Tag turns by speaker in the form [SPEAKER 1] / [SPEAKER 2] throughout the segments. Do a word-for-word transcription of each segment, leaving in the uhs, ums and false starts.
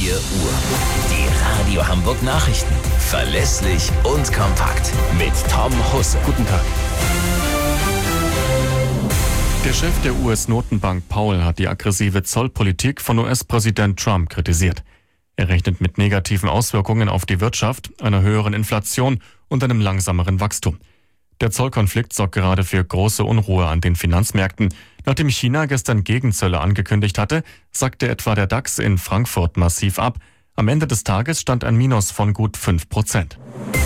[SPEAKER 1] vier Uhr. Die Radio Hamburg Nachrichten. Verlässlich und kompakt. Mit Tom Husse.
[SPEAKER 2] Guten Tag. Der Chef der U S-Notenbank Powell hat die aggressive Zollpolitik von U S-Präsident Trump kritisiert. Er rechnet mit negativen Auswirkungen auf die Wirtschaft, einer höheren Inflation und einem langsameren Wachstum. Der Zollkonflikt sorgt gerade für große Unruhe an den Finanzmärkten. Nachdem China gestern Gegenzölle angekündigt hatte, sackte etwa der DAX in Frankfurt massiv ab. Am Ende des Tages stand ein Minus von gut fünf Prozent.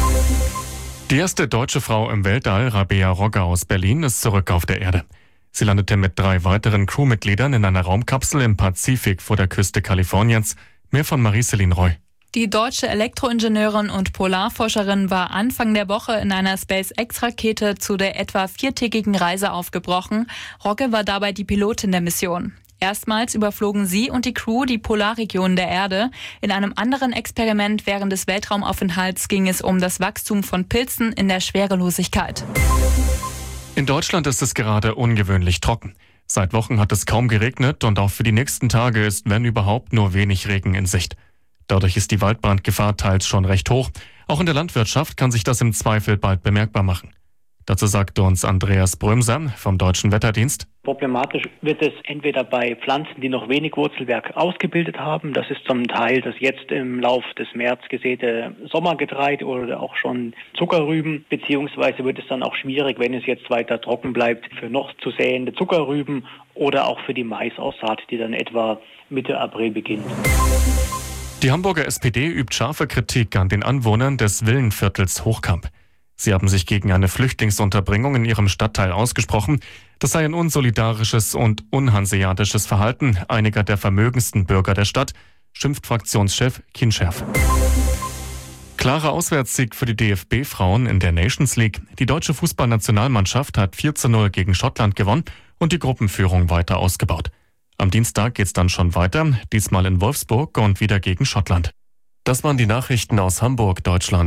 [SPEAKER 2] Die erste deutsche Frau im Weltall, Rabea Rogge aus Berlin, ist zurück auf der Erde. Sie landete mit drei weiteren Crewmitgliedern in einer Raumkapsel im Pazifik vor der Küste Kaliforniens. Mehr von Marie-Céline Roy.
[SPEAKER 3] Die deutsche Elektroingenieurin und Polarforscherin war Anfang der Woche in einer SpaceX-Rakete zu der etwa viertägigen Reise aufgebrochen. Rogge war dabei die Pilotin der Mission. Erstmals überflogen sie und die Crew die Polarregionen der Erde. In einem anderen Experiment während des Weltraumaufenthalts ging es um das Wachstum von Pilzen in der Schwerelosigkeit.
[SPEAKER 2] In Deutschland ist es gerade ungewöhnlich trocken. Seit Wochen hat es kaum geregnet und auch für die nächsten Tage ist, wenn überhaupt, nur wenig Regen in Sicht. Dadurch ist die Waldbrandgefahr teils schon recht hoch. Auch in der Landwirtschaft kann sich das im Zweifel bald bemerkbar machen. Dazu sagte uns Andreas Brömser vom Deutschen Wetterdienst.
[SPEAKER 4] Problematisch wird es entweder bei Pflanzen, die noch wenig Wurzelwerk ausgebildet haben. Das ist zum Teil das jetzt im Lauf des März gesäte Sommergetreide oder auch schon Zuckerrüben. Beziehungsweise wird es dann auch schwierig, wenn es jetzt weiter trocken bleibt, für noch zu säende Zuckerrüben oder auch für die Maisaussaat, die dann etwa Mitte April beginnt.
[SPEAKER 2] Die Hamburger S P D übt scharfe Kritik an den Anwohnern des Villenviertels Hochkamp. Sie haben sich gegen eine Flüchtlingsunterbringung in ihrem Stadtteil ausgesprochen. Das sei ein unsolidarisches und unhanseatisches Verhalten einiger der vermögendsten Bürger der Stadt, schimpft Fraktionschef Kinscherf. Klarer Auswärtssieg für die D F B-Frauen in der Nations League. Die deutsche Fußballnationalmannschaft hat vier zu null gegen Schottland gewonnen und die Gruppenführung weiter ausgebaut. Am Dienstag geht's dann schon weiter, diesmal in Wolfsburg und wieder gegen Schottland. Das waren die Nachrichten aus Hamburg, Deutschland.